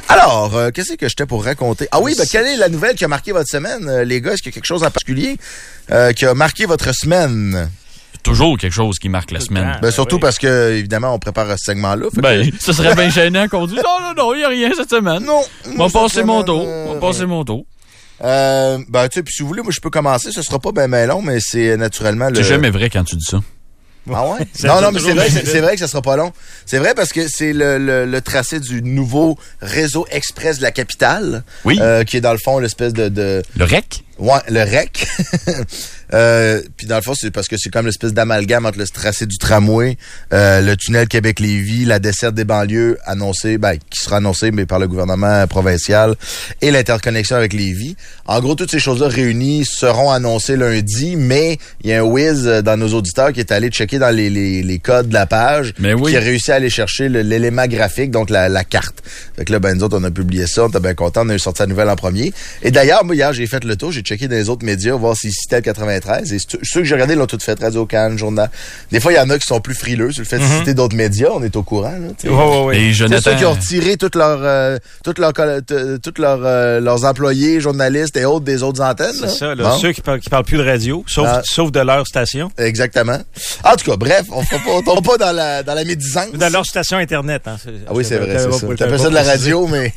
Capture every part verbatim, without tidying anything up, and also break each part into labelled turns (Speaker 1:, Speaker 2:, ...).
Speaker 1: Alors, euh, qu'est-ce que j'étais pour raconter? Ah oui, ben, quelle est la nouvelle qui a marqué votre semaine, euh, les gars? Est-ce qu'il y a quelque chose en particulier euh, qui a marqué votre semaine?
Speaker 2: Toujours quelque chose qui marque la semaine.
Speaker 1: Ben, surtout oui. parce que, évidemment, on prépare ce segment-là.
Speaker 2: Ben,
Speaker 1: que...
Speaker 2: ce serait bien gênant qu'on dise, non, non, non, il n'y a rien cette semaine.
Speaker 1: Non.
Speaker 2: On va passer mon tour. On va passer mon tour.
Speaker 1: Euh, ben, tu sais, puis si vous voulez, moi, je peux commencer. Ce sera pas ben, ben long, mais c'est naturellement le...
Speaker 2: C'est jamais vrai quand tu dis ça.
Speaker 1: Ah ouais? non, non, mais c'est vrai, c'est, c'est vrai que ça sera pas long. C'est vrai parce que c'est le, le, le tracé du nouveau réseau express de la capitale.
Speaker 2: Oui.
Speaker 1: Euh, qui est dans le fond l'espèce de... de...
Speaker 2: Le R E C?
Speaker 1: Ouais, le R E C. euh, puis dans le fond, c'est parce que c'est comme l'espèce d'amalgame entre le tracé du tramway, euh, le tunnel Québec-Lévis, la desserte des banlieues annoncée, ben, qui sera annoncée mais par le gouvernement provincial et l'interconnexion avec Lévis. En gros, toutes ces choses-là réunies seront annoncées lundi, mais il y a un whiz dans nos auditeurs qui est allé checker dans les, les, les codes de la page,
Speaker 2: mais oui.
Speaker 1: qui a réussi à aller chercher le, l'élément graphique, donc la, la carte. Fait que là, ben, nous autres, on a publié ça, on était bien contents, on a eu sorti la nouvelle en premier. Et d'ailleurs, moi, hier, j'ai fait le tour, j'ai checké dans les autres médias, voir s'ils citaient le quatre-vingt-treize. Et ceux que j'ai regardés l'ont tout fait, Radio-Can, Journal. Des fois, il y en a qui sont plus frileux sur le fait de mm-hmm. citer d'autres médias. On est au courant, là.
Speaker 2: Ouais, ouais, ouais. Et Jonathan...
Speaker 1: C'est ceux qui ont retiré toutes leurs, euh, toutes leurs, toutes leurs, euh, leurs employés, journalistes et autres des autres antennes.
Speaker 3: C'est
Speaker 1: là.
Speaker 3: ça, là.
Speaker 1: Bon.
Speaker 3: Ceux qui parlent, qui parlent plus de radio, sauf,
Speaker 1: ah.
Speaker 3: sauf de leur station.
Speaker 1: Exactement. En tout cas, bref, on fera pas, on tombe pas dans la, dans la médisance.
Speaker 3: Dans leur station Internet, hein. C'est,
Speaker 1: ah oui, c'est vrai, c'est ça. T'appelles ça de la radio, mais...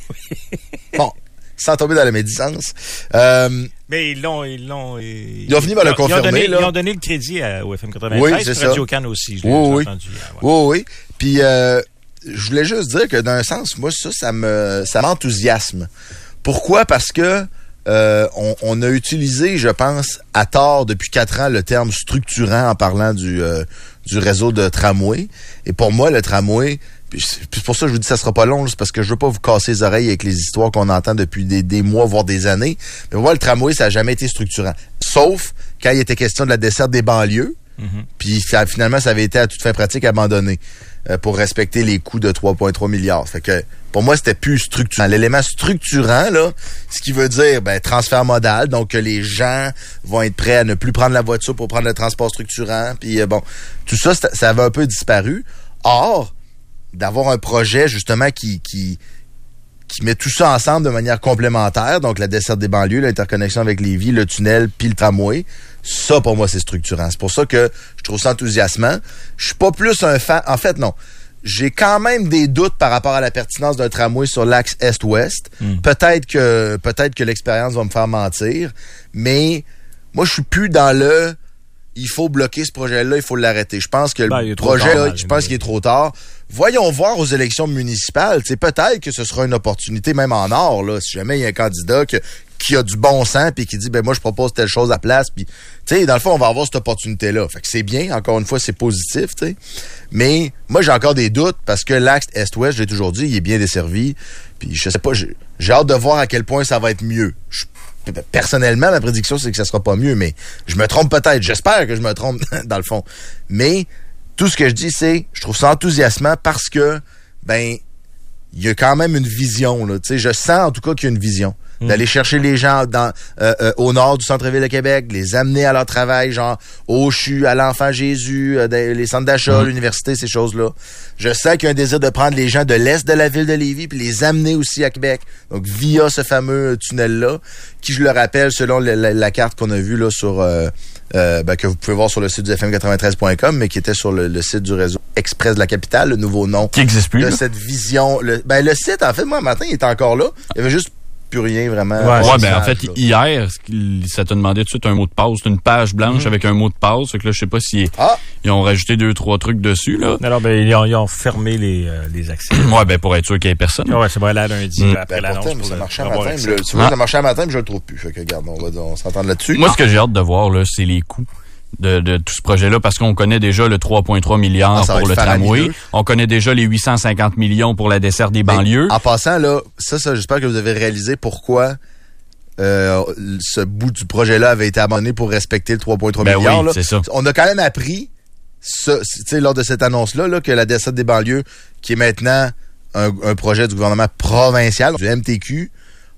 Speaker 1: Bon. Sans tomber dans la médisance. Euh,
Speaker 3: Mais ils l'ont, ils l'ont, ils,
Speaker 1: ils ont fini par le confirmer.
Speaker 3: Ils ont donné,
Speaker 1: là.
Speaker 3: ils ont donné le crédit à, au F M quatre-vingt-treize,
Speaker 1: oui, c'est
Speaker 3: Radio Can aussi. Je l'ai,
Speaker 1: oui,
Speaker 3: j'ai
Speaker 1: oui.
Speaker 3: entendu. Ouais.
Speaker 1: Oui, oui. Puis, euh, je voulais juste dire que d'un sens, moi, ça, ça me, ça m'enthousiasme. Pourquoi? Parce que euh, on, on a utilisé, je pense, à tort depuis quatre ans le terme structurant en parlant du, euh, du réseau de tramway. Et pour moi, le tramway... Puis c'est pour ça que je vous dis que ça sera pas long, c'est parce que je veux pas vous casser les oreilles avec les histoires qu'on entend depuis des, des mois, voire des années. Mais moi, le tramway, ça n'a jamais été structurant. Sauf quand il était question de la desserte des banlieues. Mm-hmm. Puis ça, finalement, ça avait été à toute fin pratique abandonné euh, pour respecter les coûts de trois virgule trois milliards. Fait que pour moi, c'était plus structurant. L'élément structurant, là, ce qui veut dire ben, transfert modal, donc que les gens vont être prêts à ne plus prendre la voiture pour prendre le transport structurant. Puis euh, bon, tout ça, ça avait un peu disparu. Or, d'avoir un projet justement qui qui qui met tout ça ensemble de manière complémentaire, donc la desserte des banlieues, l'interconnexion avec Lévis, le tunnel, puis le tramway, ça pour moi c'est structurant. C'est pour ça que je trouve ça enthousiasmant. Je suis pas plus un fan, en fait non, j'ai quand même des doutes par rapport à la pertinence d'un tramway sur l'axe est-ouest. Mm. Peut-être que peut-être que l'expérience va me faire mentir, mais moi je suis plus dans le il faut bloquer ce projet-là, il faut l'arrêter. Je pense que ben, le projet, là, je pense qu'il est trop tard. Voyons voir aux élections municipales. C'est peut-être que ce sera une opportunité, même en or, là, si jamais il y a un candidat que, qui a du bon sens puis qui dit ben moi je propose telle chose à place. Puis, tu sais, dans le fond, on va avoir cette opportunité-là. Fait que c'est bien, encore une fois, c'est positif, tu sais. Mais moi, j'ai encore des doutes parce que l'axe Est-Ouest, je l'ai toujours dit, il est bien desservi. Puis je sais pas, j'ai, j'ai hâte de voir à quel point ça va être mieux. Je, personnellement, ma prédiction, c'est que ça sera pas mieux, mais je me trompe peut-être. J'espère que je me trompe, dans le fond. Mais tout ce que je dis, c'est je trouve ça enthousiasmant parce que, ben, il y a quand même une vision, là. Tu sais, je sens en tout cas qu'il y a une vision. Mmh. D'aller chercher les gens dans euh, euh, au nord du centre-ville de Québec, les amener à leur travail, genre au C H U, à l'Enfant Jésus, euh, les centres d'achat, mmh. l'université, ces choses-là. Je sens qu'il y a un désir de prendre les gens de l'est de la ville de Lévis puis les amener aussi à Québec. Donc via ce fameux tunnel-là, qui je le rappelle, selon la, la, la carte qu'on a vue là sur euh, euh, ben, que vous pouvez voir sur le site du F M quatre-vingt-treize point com, mais qui était sur le, le site du réseau Express de la capitale, le nouveau nom
Speaker 2: qui existe plus,
Speaker 1: de
Speaker 2: là.
Speaker 1: Cette vision. Le, ben le site, en fait, moi, matin, il était encore là. Il y avait juste plus rien vraiment.
Speaker 2: Ouais, ouais ben en fait, là. Hier, ça t'a demandé tout de suite un mot de passe. C'est une page blanche mmh. avec un mot de passe. Fait que là, je sais pas si ah. ils ont rajouté deux, trois trucs dessus, là.
Speaker 3: Alors, ben, ils ont, ils ont fermé les, euh, les accès.
Speaker 2: Ouais, ben, pour être sûr qu'il y ait personne.
Speaker 3: Ouais, c'est vrai, là, lundi, mmh. après
Speaker 1: ben,
Speaker 3: l'annonce.
Speaker 1: Pourtant, ça marchait à matin. Le, tu vois, ah. ça marchait à matin, mais je le trouve plus. Fait que, regarde, on va, on s'entend là-dessus.
Speaker 2: Moi, ah. ce que j'ai hâte de voir, là, c'est les coûts. De, de tout ce projet-là, parce qu'on connaît déjà le trois virgule trois milliards ah, pour le tramway. On connaît déjà les huit cent cinquante millions pour la desserte des banlieues.
Speaker 1: Mais, en passant, là, ça, ça, j'espère que vous avez réalisé pourquoi euh, ce bout du projet-là avait été abandonné pour respecter le trois virgule trois
Speaker 2: ben
Speaker 1: milliards.
Speaker 2: Oui,
Speaker 1: là.
Speaker 2: C'est ça.
Speaker 1: On a quand même appris, ça, lors de cette annonce-là, là, que la desserte des banlieues, qui est maintenant un, un projet du gouvernement provincial, du M T Q,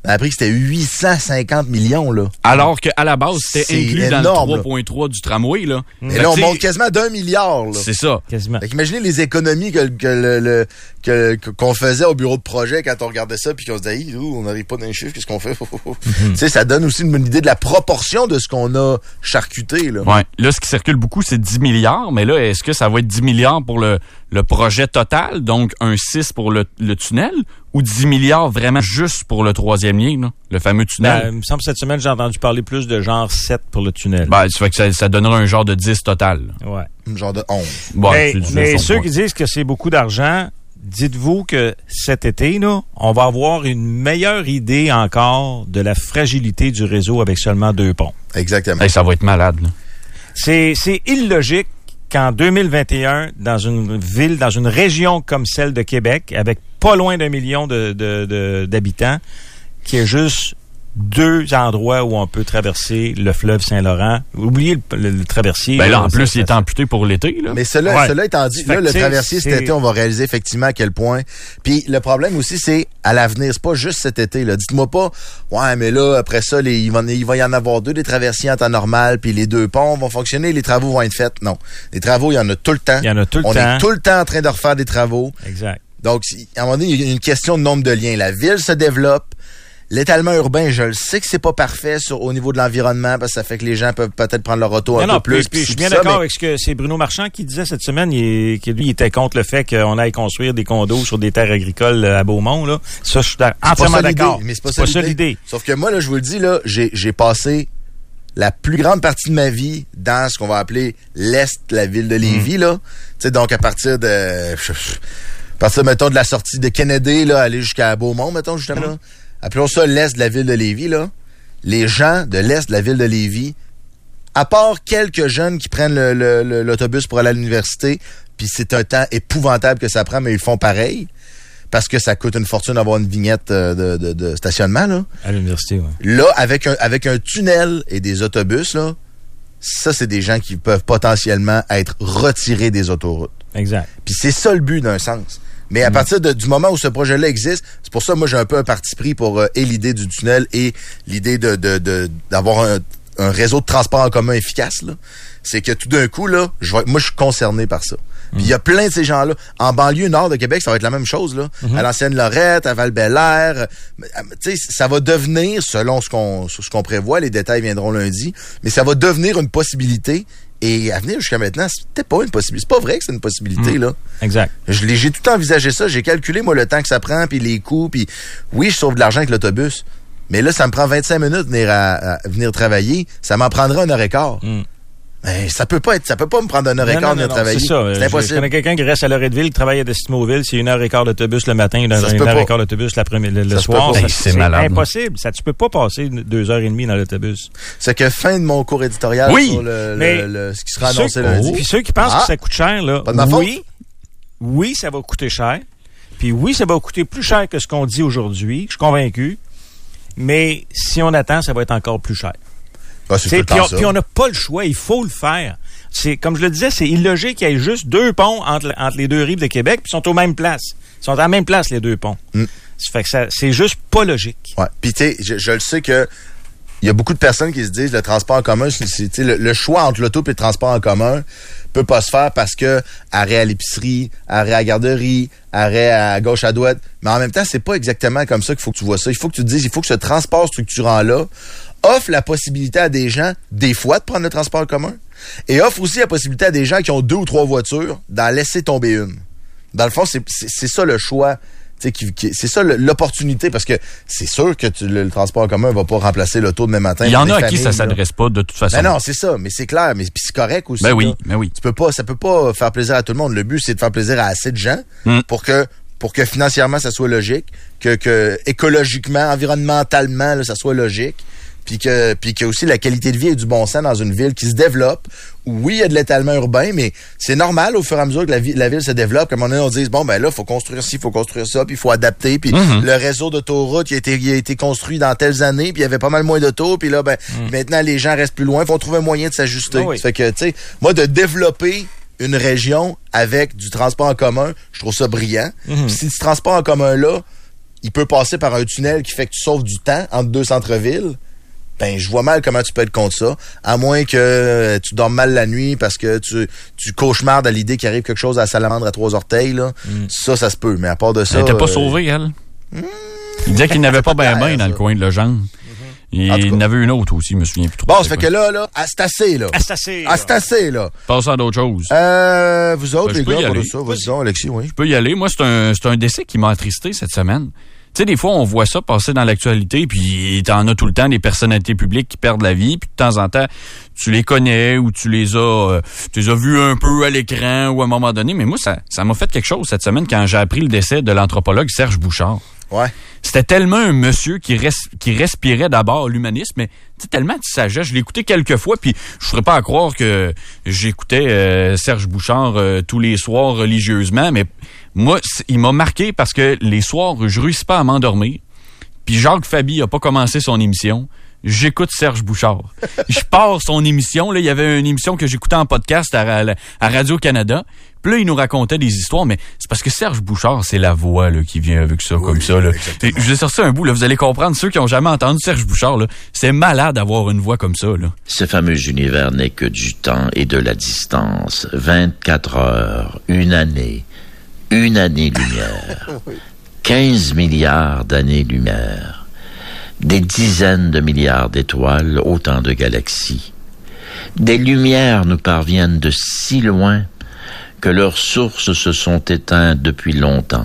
Speaker 1: On a appris que c'était huit cent cinquante millions, là.
Speaker 2: Alors qu'à la base, c'était
Speaker 1: C'est
Speaker 2: inclus
Speaker 1: énorme,
Speaker 2: dans le trois virgule trois du tramway, là.
Speaker 1: Et là, on monte quasiment d'un milliard, là.
Speaker 2: C'est ça.
Speaker 3: Quasiment.
Speaker 1: Fait qu'imaginez les économies que, que le, le, que, qu'on faisait au bureau de projet quand on regardait ça puis qu'on se disait, ouh, on n'arrive pas dans les chiffres, qu'est-ce qu'on fait? Mm-hmm. Tu sais, ça donne aussi une bonne idée de la proportion de ce qu'on a charcuté, là.
Speaker 2: Ouais. Là, ce qui circule beaucoup, c'est dix milliards, mais là, est-ce que ça va être dix milliards pour le, le projet total, donc un six pour le, le tunnel, ou dix milliards vraiment juste pour le troisième lien, là, le fameux tunnel?
Speaker 3: Ben, il me semble que cette semaine, j'ai entendu parler plus de genre sept pour le tunnel.
Speaker 2: Ben, ça fait que ça, ça donnera un genre de dix total.
Speaker 3: Là. Ouais.
Speaker 1: Un genre de onze.
Speaker 2: Bon,
Speaker 3: mais
Speaker 2: c'est
Speaker 3: mais
Speaker 2: son
Speaker 3: ceux
Speaker 2: point.
Speaker 3: qui disent que c'est beaucoup d'argent, dites-vous que cet été, là, on va avoir une meilleure idée encore de la fragilité du réseau avec seulement deux ponts.
Speaker 1: Exactement.
Speaker 2: Hey, ça va être malade, là.
Speaker 3: C'est, c'est illogique qu'en deux mille vingt et un, dans une ville, dans une région comme celle de Québec, avec pas loin d'un million de, de, de, d'habitants, qu'il y ait juste deux endroits où on peut traverser le fleuve Saint-Laurent. Oubliez le, le, le traversier.
Speaker 2: Ben là,
Speaker 3: là,
Speaker 2: en
Speaker 3: ça,
Speaker 2: plus,
Speaker 3: ça,
Speaker 2: il est
Speaker 3: ça,
Speaker 2: amputé pour l'été, là.
Speaker 1: Mais cela,
Speaker 3: Ouais.
Speaker 1: cela étant dit,
Speaker 3: Fait
Speaker 1: là,
Speaker 3: que
Speaker 1: le
Speaker 3: c'est-
Speaker 1: traversier cet
Speaker 3: c'est-
Speaker 1: été, on va réaliser effectivement à quel point. Puis le problème aussi, c'est à l'avenir. C'est pas juste cet été, là. Dites-moi pas, ouais, mais là, après ça, les, il, va, il va y en avoir deux des traversiers en temps normal, puis les deux ponts vont fonctionner, les travaux vont être faits. Non. Les travaux, il y en a tout le temps.
Speaker 3: Il y en a tout le
Speaker 1: on
Speaker 3: temps.
Speaker 1: est tout le temps en train de refaire des travaux.
Speaker 3: Exact.
Speaker 1: Donc, si- à un moment donné, il y a une question de nombre de liens. La ville se développe. L'étalement urbain, je le sais que c'est pas parfait sur, au niveau de l'environnement parce que ça fait que les gens peuvent peut-être prendre leur auto un
Speaker 3: Non,
Speaker 1: peu
Speaker 3: non,
Speaker 1: plus.
Speaker 3: puis, puis je suis bien
Speaker 1: ça,
Speaker 3: d'accord
Speaker 1: mais-
Speaker 3: avec ce que c'est Bruno Marchand qui disait cette semaine, il est- que lui, il était contre le fait qu'on aille construire des condos sur des terres agricoles à Beaumont, là. Ça, je suis
Speaker 1: C'est pas
Speaker 3: entièrement
Speaker 1: ça l'idée,
Speaker 3: d'accord.
Speaker 1: mais c'est pas,
Speaker 3: C'est
Speaker 1: ça, l'idée. Sauf que moi, là, je vous le dis, là, j'ai, j'ai passé la plus grande partie de ma vie dans ce qu'on va appeler l'Est, la ville de Lévis,
Speaker 3: Mm.
Speaker 1: là. Tu sais, donc à partir de... À partir, mettons, de la sortie de Kennedy, là, aller jusqu'à Beaumont, mettons, justement, là. Appelons ça l'Est de la ville de Lévis, là. Les gens de l'Est de la ville de Lévis, à part quelques jeunes qui prennent le, le- le- l'autobus pour aller à l'université, puis c'est un temps épouvantable que ça prend, mais ils font pareil, parce que ça coûte une fortune d'avoir une vignette euh, de, de, de stationnement, là.
Speaker 3: À l'université, oui.
Speaker 1: Là, avec un, avec un tunnel et des autobus, là, ça, c'est des gens qui peuvent potentiellement être retirés des autoroutes.
Speaker 3: Exact.
Speaker 1: Puis c'est ça le but d'un sens. Mais à
Speaker 3: Mm.
Speaker 1: partir de, du moment où ce projet-là existe, c'est pour ça, moi, j'ai un peu un parti pris pour euh, et l'idée du tunnel et l'idée de, de, de d'avoir un, un réseau de transport en commun efficace, là. C'est que tout d'un coup, là, je vais, moi, je suis concerné par ça. Puis il y a plein de ces gens-là. En banlieue nord de Québec, ça va être la même chose, là.
Speaker 3: Mm-hmm.
Speaker 1: À l'ancienne Lorette, à Val-Bélair. euh, Tu sais, ça va devenir, selon ce qu'on, ce qu'on prévoit, les détails viendront lundi, mais ça va devenir une possibilité. Et à venir jusqu'à maintenant, c'était pas une possibilité. C'est pas vrai que c'est une possibilité,
Speaker 3: Mm.
Speaker 1: là.
Speaker 3: Exact.
Speaker 1: Je l'ai, j'ai tout envisagé ça. J'ai calculé, moi, le temps que ça prend, puis les coûts, puis oui, je sauve de l'argent avec l'autobus. Mais là, ça me prend vingt-cinq minutes venir à, à venir travailler. Ça m'en prendrait une heure et quart.
Speaker 3: Mm.
Speaker 1: Mais ça peut pas être, ça peut pas me prendre une heure et
Speaker 3: Non,
Speaker 1: quart
Speaker 3: non,
Speaker 1: venir
Speaker 3: non,
Speaker 1: travailler.
Speaker 3: c'est ça.
Speaker 1: C'est
Speaker 3: Je
Speaker 1: impossible.
Speaker 3: connais quelqu'un qui reste à Loretteville, qui travaille à Destimoville. C'est une heure et quart d'autobus le matin, une heure,
Speaker 1: Ça se
Speaker 3: une
Speaker 1: peut
Speaker 3: heure
Speaker 1: pas.
Speaker 3: et quart d'autobus l'après-midi, le, le
Speaker 1: Ça se
Speaker 3: soir.
Speaker 1: peut pas.
Speaker 3: Ça,
Speaker 2: Hey, c'est malade.
Speaker 3: impossible. Ça, tu peux pas passer une- deux heures et demie dans l'autobus.
Speaker 1: C'est que fin de mon cours éditorial
Speaker 2: Oui,
Speaker 1: sur le,
Speaker 3: mais
Speaker 1: le- le- ce qui sera
Speaker 3: Ceux-
Speaker 1: annoncé lundi.
Speaker 3: Puis ceux qui pensent
Speaker 1: Ah.
Speaker 3: que ça coûte cher, là,
Speaker 1: Pas de ma faute.
Speaker 3: oui, oui, ça va coûter cher. Puis oui, ça va coûter plus cher que ce qu'on dit aujourd'hui. Je suis convaincu. Mais si on attend, ça va être encore plus cher.
Speaker 1: Ah, c'est tout
Speaker 3: T'sais,
Speaker 1: le
Speaker 3: Puis
Speaker 1: temps
Speaker 3: on
Speaker 1: ça.
Speaker 3: puis on n'a pas le choix, il faut le faire. C'est comme je le disais, c'est illogique qu'il y ait juste deux ponts entre, entre les deux rives de Québec, puis ils sont aux mêmes places. Ils sont à la même place, les deux ponts.
Speaker 1: Mm.
Speaker 3: Ça fait que ça, c'est juste pas logique.
Speaker 1: Ouais. Puis tu sais, je, je le sais que il y a beaucoup de personnes qui se disent le transport en commun, c'est, c'est, tu sais, le, le choix entre l'auto et le transport en commun peut pas se faire parce que arrêt à l'épicerie, arrêt à la garderie, arrêt à gauche à droite. Mais en même temps, c'est pas exactement comme ça qu'il faut que tu vois ça. Il faut que tu te dises, il faut que ce transport structurant-là offre la possibilité à des gens, des fois, de prendre le transport en commun et offre aussi la possibilité à des gens qui ont deux ou trois voitures d'en laisser tomber une. Dans le fond, c'est, c'est, c'est ça le choix. Qui, qui, c'est ça le, l'opportunité, parce que c'est sûr que tu, le, le transport en commun va pas remplacer l'auto demain matin.
Speaker 2: Il y en
Speaker 1: pour
Speaker 2: a
Speaker 1: des
Speaker 2: à qui ça
Speaker 1: familles, là.
Speaker 2: s'adresse pas de toute façon.
Speaker 1: Ben non, c'est ça, mais c'est clair, mais puis c'est correct aussi.
Speaker 2: Ben oui,
Speaker 1: là.
Speaker 2: ben oui.
Speaker 1: Tu peux pas, ça peut pas faire plaisir à tout le monde. Le but, c'est de faire plaisir à assez de gens
Speaker 2: Mm.
Speaker 1: pour que pour que financièrement ça soit logique, que, que écologiquement, environnementalement, là, ça soit logique. Puis que, puis que aussi la qualité de vie et du bon sens dans une ville qui se développe. Oui, il y a de l'étalement urbain, mais c'est normal au fur et à mesure que la, vie, la ville se développe. Comme on, on dit, bon, ben là, il faut construire ci, il faut construire ça, puis il faut adapter. Puis
Speaker 2: Mm-hmm.
Speaker 1: le réseau d'autoroutes, il a, été, il a été construit dans telles années, puis il y avait pas mal moins d'autos. Puis là, ben, maintenant, les gens restent plus loin, il faut trouver un moyen de s'ajuster.
Speaker 3: Ah oui.
Speaker 1: Ça fait que, tu sais, moi, de développer une région avec du transport en commun, je trouve ça brillant.
Speaker 3: Mm-hmm.
Speaker 1: Puis si ce transport en commun-là il peut passer par un tunnel qui fait que tu sauves du temps entre deux centres-villes, ben je vois mal comment tu peux être contre ça, à moins que tu dormes mal la nuit parce que tu, tu cauchemardes à l'idée qu'il arrive quelque chose à la salamandre à trois orteils, là. Mm. Ça, ça se peut, mais à part de ça...
Speaker 2: Elle était pas
Speaker 1: euh,
Speaker 2: sauvée, elle.
Speaker 1: Mm,
Speaker 2: il disait qu'il n'avait pas bien ben dans le coin de Legendre. Il y en avait une autre aussi, je me souviens plus trop.
Speaker 1: Bon, ça fait que là, là, ah, c'est assez, là.
Speaker 3: Ah, c'est assez.
Speaker 1: Ah, c'est assez, là.
Speaker 2: Passons à d'autres choses.
Speaker 1: Euh, vous autres,
Speaker 2: Ben,
Speaker 1: les
Speaker 2: je peux y
Speaker 1: gars, pour
Speaker 2: aller.
Speaker 1: ça, vas-y donc, Alexis, oui.
Speaker 2: Je peux y aller. Moi, c'est un, c'est un décès qui m'a attristé cette semaine. Tu sais, des fois, on voit ça passer dans l'actualité, puis t'en as tout le temps des personnalités publiques qui perdent la vie, puis de temps en temps, tu les connais ou tu les as, euh, tu les as vus un peu à l'écran ou à un moment donné. Mais moi, ça, ça m'a fait quelque chose cette semaine quand j'ai appris le décès de l'anthropologue Serge Bouchard.
Speaker 1: Ouais.
Speaker 2: C'était tellement un monsieur qui, res, qui respirait d'abord l'humanisme, mais tellement de sagesse. Je l'ai écouté quelques fois, puis je ne ferais pas à croire que j'écoutais euh, Serge Bouchard euh, tous les soirs religieusement, mais moi, il m'a marqué parce que les soirs, je réussis pas à m'endormir. Puis Jacques Fabi a pas commencé son émission. J'écoute Serge Bouchard. Je pars son émission. Là, il y avait une émission que j'écoutais en podcast à, à Radio-Canada. Puis là, il nous racontait des histoires, mais c'est parce que Serge Bouchard, c'est la voix là, qui vient avec ça, oui, comme ça. Là. Et, je vais sortir un bout, là, vous allez comprendre. Ceux qui ont jamais entendu Serge Bouchard, là, c'est malade d'avoir une voix comme ça. Là.
Speaker 4: Ce fameux univers n'est que du temps et de la distance. vingt-quatre heures, une année, une année-lumière, quinze milliards d'années-lumière, des dizaines de milliards d'étoiles, autant de galaxies. Des lumières nous parviennent de si loin que leurs sources se sont éteintes depuis longtemps.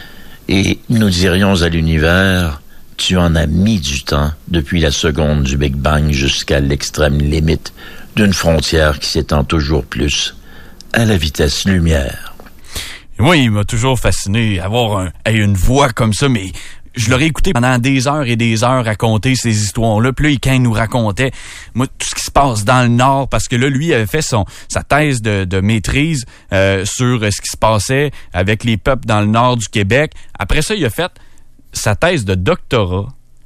Speaker 4: Et nous dirions à l'univers, tu en as mis du temps depuis la seconde du Big Bang jusqu'à l'extrême limite d'une frontière qui s'étend toujours plus à la vitesse lumière.
Speaker 2: Et moi, il m'a toujours fasciné avoir un, une voix comme ça, mais je l'aurais écouté pendant des heures et des heures raconter ces histoires-là. Puis là, quand il nous racontait moi, tout ce qui se passe dans le Nord, parce que là, lui, il avait fait son sa thèse de, de maîtrise euh, sur ce qui se passait avec les peuples dans le Nord du Québec. Après ça, il a fait sa thèse de doctorat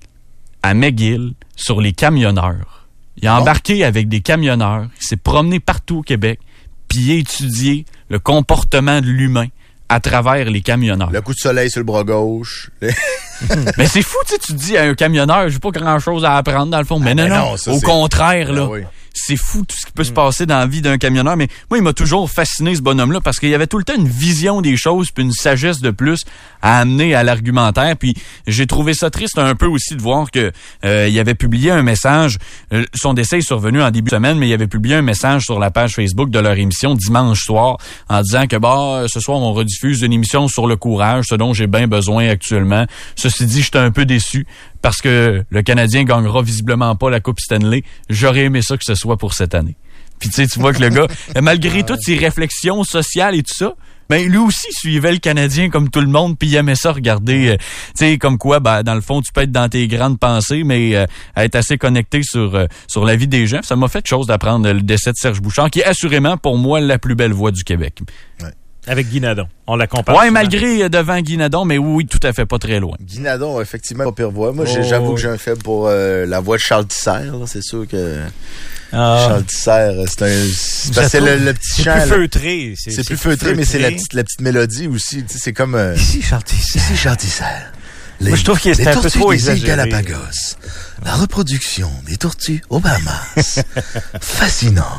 Speaker 2: à McGill sur les camionneurs. Il a embarqué avec des camionneurs, il s'est promené partout au Québec, puis il a étudié le comportement de l'humain à travers les camionneurs.
Speaker 1: Le coup de soleil sur le bras gauche.
Speaker 2: Mais c'est fou, tu sais, tu te dis à un camionneur, j'ai pas grand-chose à apprendre dans le fond. Mais ah, non, non, non ça, au c'est... contraire, là. Ah, oui. C'est fou tout ce qui peut mm. se passer dans la vie d'un camionneur. Mais moi, il m'a toujours fasciné, ce bonhomme-là, parce qu'il y avait tout le temps une vision des choses puis une sagesse de plus à amener à l'argumentaire. Puis j'ai trouvé ça triste un peu aussi de voir que euh, il avait publié un message. Euh, son décès est survenu en début de semaine, mais il avait publié un message sur la page Facebook de leur émission dimanche soir en disant que bah ce soir, on rediffuse une émission sur le courage, ce dont j'ai bien besoin actuellement. Ceci dit, j'étais un peu déçu parce que le Canadien gagnera visiblement pas la Coupe Stanley. J'aurais aimé ça que ce soit pour cette année. Puis tu sais, tu vois que le gars, malgré toutes ses réflexions sociales et tout ça, ben lui aussi suivait le Canadien comme tout le monde, puis il aimait ça regarder, euh, tu sais, comme quoi, ben dans le fond, tu peux être dans tes grandes pensées, mais euh, être assez connecté sur euh, sur la vie des gens. Ça m'a fait chose d'apprendre le décès de Serge Bouchard, qui est assurément pour moi la plus belle voix du Québec.
Speaker 1: Ouais.
Speaker 3: Avec Guy Nadon. On la compare.
Speaker 2: Ouais, malgré euh, devant Guy Nadon, mais oui, tout à fait pas très loin.
Speaker 1: Guy Nadon, effectivement, pas pire voix. Moi, oh. j'avoue que j'ai un faible pour euh, la voix de Charles Tisser. Là. C'est sûr que ah. Charles Tisser, c'est un... C'est, c'est le, le petit
Speaker 3: c'est
Speaker 1: chant.
Speaker 3: Plus feutré.
Speaker 1: C'est, c'est, c'est plus feutré, feutré, mais c'est la petite, la petite mélodie aussi. Tu sais, c'est comme... Euh...
Speaker 3: Ici, Charles Tisser.
Speaker 1: Ici, Charles Tisser. Les,
Speaker 3: Moi, je trouve qu'il est un peu trop exagéré.
Speaker 1: Galapagos. La reproduction des tortues aux Bahamas. Fascinant.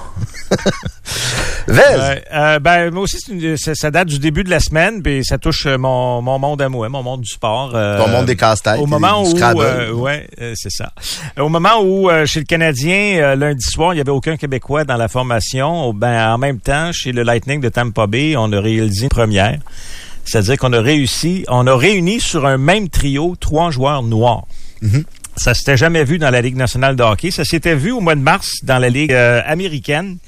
Speaker 1: Vez.
Speaker 3: Ouais, euh, ben, moi aussi, c'est une, ça, ça date du début de la semaine, puis ça touche mon, mon monde à moi, mon monde du sport. Euh,
Speaker 1: Ton monde des casse-têtes.
Speaker 3: Au moment
Speaker 1: où,
Speaker 3: euh, ouais, euh, c'est ça. Au moment où, euh, chez le Canadien, euh, lundi soir, il n'y avait aucun Québécois dans la formation, ben, en même temps, chez le Lightning de Tampa Bay, on a réalisé une première. C'est-à-dire qu'on a réussi, on a réuni sur un même trio trois joueurs noirs. Mm-hmm. Ça s'était jamais vu dans la Ligue nationale de hockey. Ça s'était vu au mois de mars dans la Ligue euh, américaine.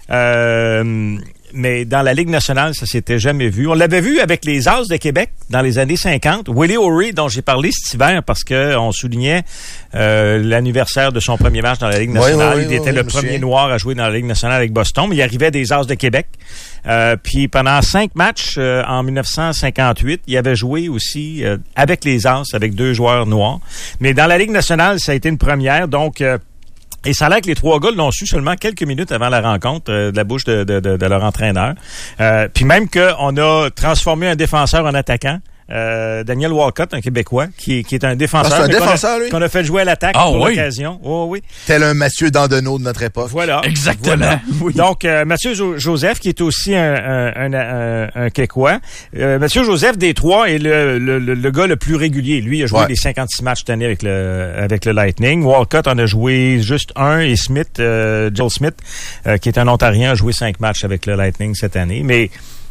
Speaker 3: Euh, mais dans la Ligue nationale, ça s'était jamais vu. On l'avait vu avec les As de Québec dans les années cinquante. Willie O'Ree, dont j'ai parlé cet hiver parce que on soulignait euh, l'anniversaire de son premier match dans la Ligue nationale. Oui, oui, il était oui, le premier souviens. Noir à jouer dans la Ligue nationale avec Boston, mais il arrivait des As de Québec. Euh, puis pendant cinq matchs euh, en dix-neuf cent cinquante-huit, il avait joué aussi euh, avec les As, avec deux joueurs noirs. Mais dans la Ligue nationale, ça a été une première, donc... Euh, Et ça a l'air que les trois gars l'ont su seulement quelques minutes avant la rencontre euh, de la bouche de, de, de, de leur entraîneur. Euh, puis même qu'on a transformé un défenseur en attaquant Euh, Daniel Walcott, un Québécois, qui, qui est un défenseur.
Speaker 1: Ah, c'est un défenseur,
Speaker 3: qu'on a,
Speaker 1: lui?
Speaker 3: Qu'on a fait jouer à l'attaque
Speaker 2: ah,
Speaker 3: pour
Speaker 2: oui.
Speaker 3: l'occasion. Oh, oui.
Speaker 1: Tel un Mathieu Dandonneau de notre époque.
Speaker 3: Voilà.
Speaker 2: Exactement.
Speaker 3: Voilà.
Speaker 2: Oui.
Speaker 3: Donc, euh, Mathieu jo- Joseph, qui est aussi un, un, un, un, un Québécois. Euh, Mathieu Joseph, des trois, est le, le, le, le gars le plus régulier. Lui, il a joué
Speaker 1: ouais.
Speaker 3: les cinquante-six matchs cette année avec le, avec le Lightning. Walcott en a joué juste un et Smith, euh, Joel Smith, euh, qui est un Ontarien, a joué cinq matchs avec le Lightning cette année. Mais,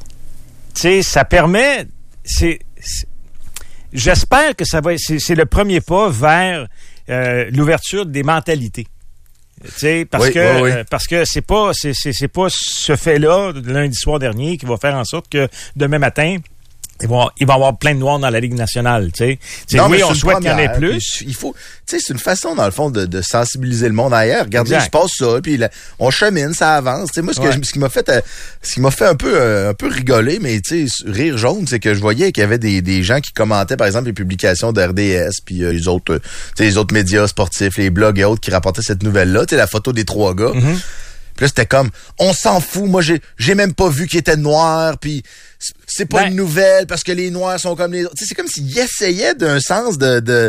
Speaker 3: tu sais, ça permet, c'est, c'est j'espère que ça va, c'est, c'est le premier pas vers euh, l'ouverture des mentalités. Tu sais, parce
Speaker 1: oui,
Speaker 3: que
Speaker 1: oui, oui.
Speaker 3: Euh, parce que c'est pas c'est, c'est c'est pas ce fait-là de lundi soir dernier qui va faire en sorte que demain matin il va, il va y avoir plein de noirs dans la Ligue nationale, tu sais. T'sais,
Speaker 1: Non,
Speaker 3: oui,
Speaker 1: mais
Speaker 3: on
Speaker 1: c'est
Speaker 3: souhaite
Speaker 1: une
Speaker 3: qu'il y en ait
Speaker 1: première,
Speaker 3: plus.
Speaker 1: Il faut, tu sais, c'est une façon, dans le fond, de, de sensibiliser le monde ailleurs. Regardez, il se passe ça, puis là, on chemine, ça avance. Tu sais, moi, ce, que
Speaker 3: Ouais.
Speaker 1: je- ce qui m'a fait, euh, ce qui m'a fait un peu, euh, un peu rigoler, mais tu sais, rire jaune, c'est que je voyais qu'il y avait des, des gens qui commentaient, par exemple, les publications de R D S, puis euh, les autres, euh, tu sais, les autres médias sportifs, les blogs et autres qui rapportaient cette nouvelle-là. Tu sais, la photo des trois gars.
Speaker 3: Mm-hmm.
Speaker 1: Puis là, c'était comme, on s'en fout. Moi, j'ai, j'ai même pas vu qu'il était noir. Puis c'est pas
Speaker 3: Ben,
Speaker 1: une nouvelle parce que les noirs sont comme les autres. Tu sais, c'est comme s'il essayait d'un sens de, de,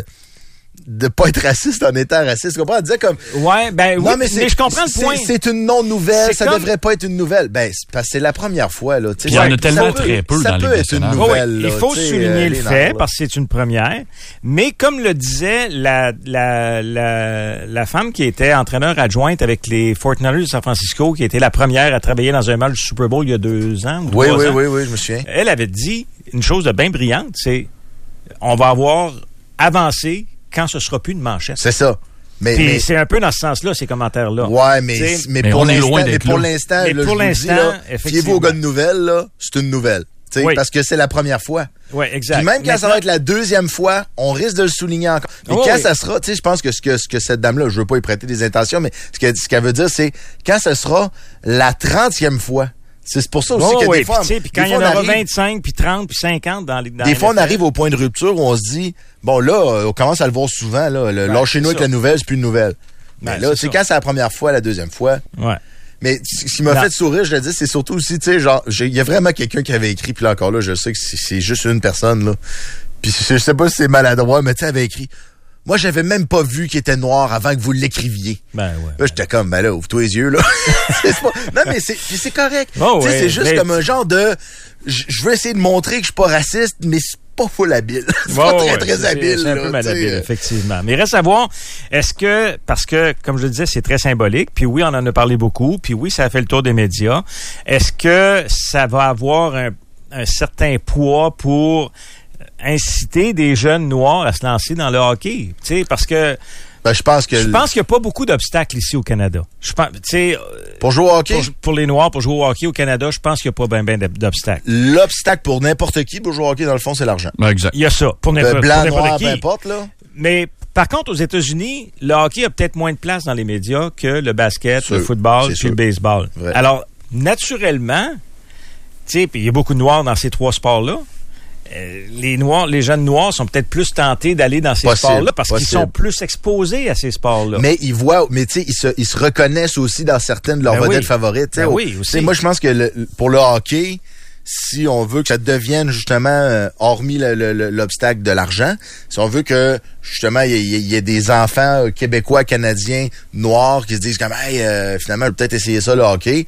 Speaker 1: de pas être raciste en étant raciste. Tu comprends? On disait comme,
Speaker 3: Ouais, ben oui,
Speaker 1: non,
Speaker 3: mais,
Speaker 1: c'est-
Speaker 3: je comprends le
Speaker 1: c'est-
Speaker 3: point.
Speaker 1: C'est une non-nouvelle.
Speaker 3: C'est
Speaker 1: Ça
Speaker 3: comme-
Speaker 1: devrait pas être une nouvelle. Ben, c'est parce que c'est la première fois, là. Tu sais,
Speaker 2: Puis il y en a
Speaker 1: ça
Speaker 2: tellement
Speaker 1: peut-
Speaker 2: très peu
Speaker 1: ça
Speaker 2: dans
Speaker 1: peut
Speaker 2: les
Speaker 1: être une
Speaker 2: nationales.
Speaker 1: nouvelle.
Speaker 3: Oui,
Speaker 1: là,
Speaker 3: il faut
Speaker 1: tu sais,
Speaker 3: souligner
Speaker 1: euh,
Speaker 3: le
Speaker 1: les
Speaker 3: fait
Speaker 1: Noirs,
Speaker 3: parce que c'est une première. Mais comme le disait la, la, la, la femme qui était entraîneur adjointe avec les forty-niners de San Francisco, qui était la première à travailler dans un match du Super Bowl il y a deux ans ou
Speaker 1: Oui,
Speaker 3: trois
Speaker 1: oui,
Speaker 3: ans,
Speaker 1: oui, oui, je me souviens.
Speaker 3: elle avait dit une chose de bien brillante, c'est on va avoir avancé quand ce sera plus une manchette.
Speaker 1: C'est ça. Mais,
Speaker 3: Puis
Speaker 1: mais-
Speaker 3: c'est un peu dans ce sens-là, ces commentaires-là.
Speaker 1: Ouais, mais,
Speaker 3: T'sais,
Speaker 1: mais,
Speaker 2: mais
Speaker 1: pour
Speaker 2: on est
Speaker 1: l'instant,
Speaker 2: loin
Speaker 1: mais
Speaker 2: d'être
Speaker 1: pour
Speaker 2: là.
Speaker 1: l'instant,
Speaker 3: Mais
Speaker 1: là,
Speaker 3: pour
Speaker 1: je vous le
Speaker 3: l'instant,
Speaker 1: dis, là,
Speaker 3: effectivement.
Speaker 1: fiez-vous aux gars de nouvelles, là, c'est une nouvelle. T'sais,
Speaker 3: Oui.
Speaker 1: Parce que c'est la première fois.
Speaker 3: Oui, exact.
Speaker 1: Puis même quand ça
Speaker 3: Maintenant-
Speaker 1: va être la deuxième fois, on risque de le souligner encore. Et
Speaker 3: Oh,
Speaker 1: quand
Speaker 3: oui.
Speaker 1: ça sera, tu sais, je pense que ce que ce que cette dame-là, je veux pas y prêter des intentions, mais ce que ce qu'elle veut dire, c'est quand ce sera la trentième fois. C'est pour ça aussi
Speaker 3: Oh,
Speaker 1: que
Speaker 3: oui,
Speaker 1: des fois,
Speaker 3: puis, tu sais, puis quand
Speaker 1: des
Speaker 3: il y en
Speaker 1: fois, on
Speaker 3: aura
Speaker 1: arrive-
Speaker 3: vingt-cinq, puis trente, puis cinquante dans les dans
Speaker 1: des
Speaker 3: les
Speaker 1: fois, on
Speaker 3: N F L.
Speaker 1: arrive au point de rupture où on se dit, bon là, euh, on commence à le voir souvent, là, le
Speaker 3: Ouais,
Speaker 1: lâchez-nous
Speaker 3: c'est
Speaker 1: avec
Speaker 3: ça.
Speaker 1: la nouvelle, c'est plus une nouvelle. Mais
Speaker 3: Ouais,
Speaker 1: là,
Speaker 3: c'est
Speaker 1: c'est
Speaker 3: ça.
Speaker 1: quand c'est la première fois, la deuxième fois.
Speaker 3: Ouais.
Speaker 1: Mais ce qui m'a
Speaker 3: Non.
Speaker 1: fait sourire, je le dis, c'est surtout aussi, tu sais, genre, j'ai- il y a vraiment quelqu'un qui avait écrit, puis là encore là, je sais que c'est c'est juste une personne, là. Puis je sais pas si c'est maladroit, mais tu sais, elle avait écrit, moi, j'avais même pas vu qu'il était noir avant que vous l'écriviez.
Speaker 3: Ben ouais.
Speaker 1: Là, j'étais comme, ben là, ouvre-toi les yeux, là. C'est pas- non, mais c'est, puis c'est correct.
Speaker 3: Oh,
Speaker 1: tu sais,
Speaker 3: ouais,
Speaker 1: c'est juste
Speaker 3: mais-
Speaker 1: comme un genre de, je je veux essayer de montrer que je suis pas raciste, mais c'est pas full habile. C'est pas
Speaker 3: Ouais,
Speaker 1: très,
Speaker 3: ouais,
Speaker 1: très
Speaker 3: c'est-
Speaker 1: habile,
Speaker 3: C'est un
Speaker 1: là,
Speaker 3: peu
Speaker 1: tu
Speaker 3: malhabile,
Speaker 1: sais.
Speaker 3: effectivement. Mais reste à voir, est-ce que, parce que, comme je le disais, c'est très symbolique, puis oui, on en a parlé beaucoup, puis oui, ça a fait le tour des médias. Est-ce que ça va avoir un, un certain poids pour inciter des jeunes noirs à se lancer dans le hockey? Tu sais, parce que
Speaker 1: Ben, je pense que,
Speaker 3: je pense qu'il n'y a pas beaucoup d'obstacles ici au Canada. Je pense, tu sais,
Speaker 1: pour jouer au hockey,
Speaker 3: pour, pour les Noirs, pour jouer au hockey au Canada, je pense qu'il n'y a pas bien ben d'obstacles.
Speaker 1: l'obstacle pour n'importe qui pour jouer au hockey, dans le fond, c'est l'argent.
Speaker 2: Ben, exact.
Speaker 3: Il y a ça, pour
Speaker 1: De
Speaker 3: n'importe,
Speaker 1: blanc,
Speaker 3: pour n'importe
Speaker 1: noir,
Speaker 3: qui.
Speaker 1: peu importe, là.
Speaker 3: Mais par contre, aux États-Unis, le hockey a peut-être moins de place dans les médias que le basket,
Speaker 1: Sûr,
Speaker 3: le football,
Speaker 1: c'est
Speaker 3: puis
Speaker 1: sûr.
Speaker 3: le baseball.
Speaker 1: Vrai.
Speaker 3: Alors, naturellement, tu sais, puis il y a beaucoup de Noirs dans ces trois sports-là. Euh, les noirs, les jeunes noirs sont peut-être plus tentés d'aller dans ces
Speaker 1: Possible,
Speaker 3: sports-là parce qu'ils
Speaker 1: possible.
Speaker 3: sont plus exposés à ces sports-là.
Speaker 1: Mais ils voient, mais tu sais, ils se, ils se reconnaissent aussi dans certaines de leurs
Speaker 3: Ben
Speaker 1: vedettes
Speaker 3: oui.
Speaker 1: favorites. tu sais.
Speaker 3: Ben
Speaker 1: Au-
Speaker 3: oui, aussi.
Speaker 1: tu sais, moi, je pense que le- pour le hockey, si on veut que ça devienne justement, euh, hormis le- le- le- l'obstacle de l'argent, si on veut que justement il y, ait- il y ait des enfants euh, québécois, canadiens, noirs qui se disent comme, hey, euh, finalement, je vais peut-être essayer ça le hockey.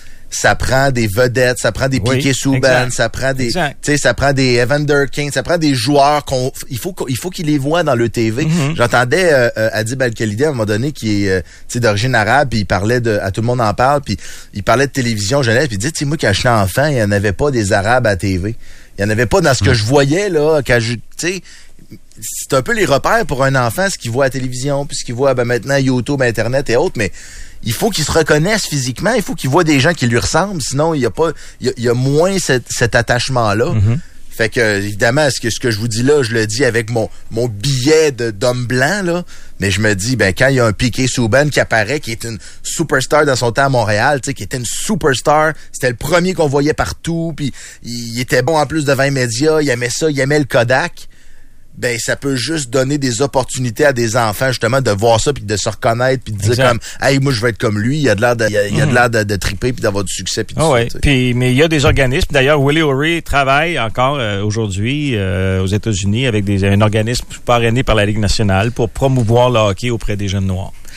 Speaker 1: Ça prend des vedettes, ça prend des
Speaker 3: Oui,
Speaker 1: Piquet Souban,
Speaker 3: exact.
Speaker 1: ça prend des, tu
Speaker 3: Exact.
Speaker 1: sais, ça prend des Evander King, ça prend des joueurs qu'on, il faut, qu'on- il faut qu'ils les voient dans le T V.
Speaker 3: Mm-hmm.
Speaker 1: J'entendais euh, euh, Adib Al-Khalidi à un moment donné qui est, euh, tu sais, d'origine arabe, puis il parlait de, à tout le monde en parle, puis il parlait de télévision jeunesse, puis il dit, tu sais, moi quand j'étais enfant, il y en avait pas des arabes à la T V, il y en avait pas dans ce que je voyais là, quand je, tu sais. C'est un peu les repères pour un enfant, ce qu'il voit à la télévision, puis ce qu'il voit ben, maintenant YouTube, Internet et autres, mais il faut qu'il se reconnaisse physiquement, il faut qu'il voit des gens qui lui ressemblent, sinon il y a pas, il y a, il y a moins cet, cet attachement-là.
Speaker 3: Mm-hmm.
Speaker 1: Fait que, évidemment, ce que, ce que je vous dis là, je le dis avec mon, mon billet de, d'homme blanc, là. Mais je me dis, ben, quand il y a un Piquet Souban qui apparaît, qui est une superstar dans son temps à Montréal, tu sais, qui était une superstar, c'était le premier qu'on voyait partout, puis il était bon en plus devant les médias, il aimait ça, il aimait le Kodak. ben ça peut juste donner des opportunités à des enfants justement de voir ça puis de se reconnaître puis de dire
Speaker 3: exact.
Speaker 1: comme hey moi je vais être comme lui, il y a de l'air de il y a, il y a de l'air de, de triper puis d'avoir du succès puis
Speaker 3: oh ouais. Puis mais il y a des organismes, d'ailleurs Willie O'Ree travaille encore euh, aujourd'hui euh, aux États-Unis avec des un organisme parrainé par la Ligue nationale pour promouvoir le hockey auprès des jeunes noirs.